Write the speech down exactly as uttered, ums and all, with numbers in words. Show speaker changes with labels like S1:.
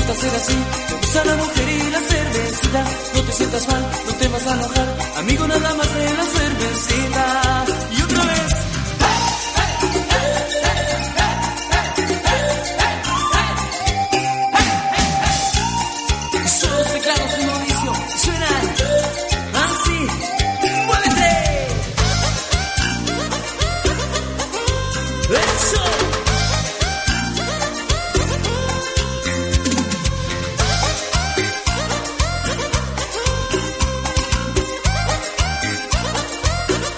S1: gusta ser así, me gusta la mujer y la cervecita. No te sientas mal, no te vas a enojar, amigo, nada más de la cervecita.